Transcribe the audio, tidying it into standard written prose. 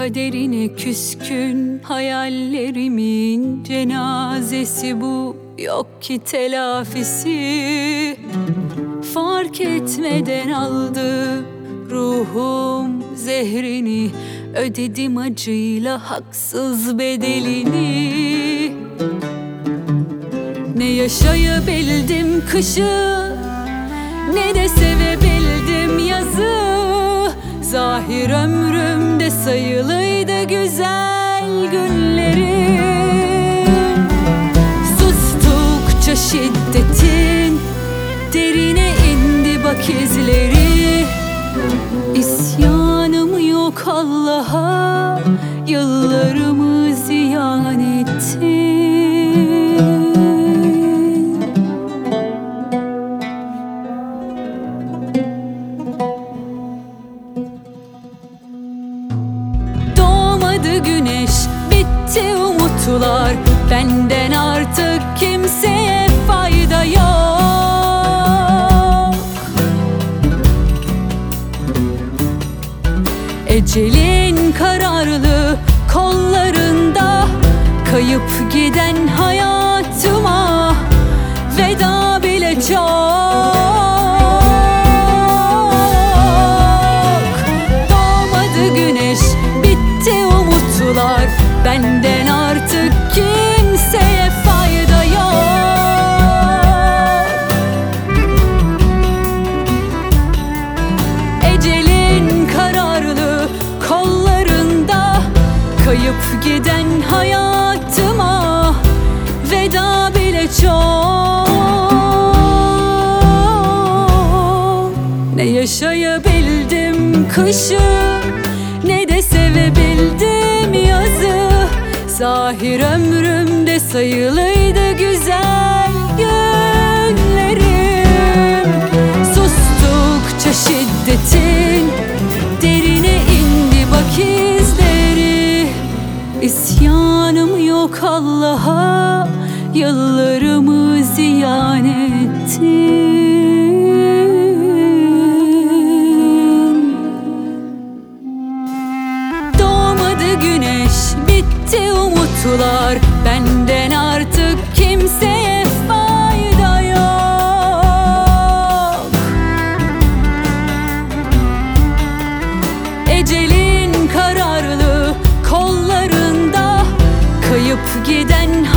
Kaderine küskün hayallerimin cenazesi bu, yok ki telafisi. Fark etmeden aldı ruhum zehrini, ödedim acıyla haksız bedelini. Ne yaşayabildim kışı, ne de sevebildim yazı. Zahir ömrümde sayılıydı güzel günlerim. Sustukça şiddetin derine indi bak izleri. İsyanım yok Allah'a, yıllarımı ziyan ettin. Güneş bitti umutlar, benden artık kimseye fayda yok. Ecelin kararlı kollarında, kayıp giden hayatıma veda bile çok. Doğmadı güneş, benden artık kimseye fayda yok. Ecelin kararlı kollarında, kayıp giden hayatıma veda bile çok. Ne yaşayabildim kışı, ne de sevebildim yazı. Zahir ömrümde sayılıydı güzel günlerim. Sustukça şiddetin derine indi bak izleri. İsyanım yok Allah'a, yıllarımı ziyan ettin. Güneş bitti umutlar, benden artık kimseye fayda yok. Ecelin kararlı kollarında, kayıp giden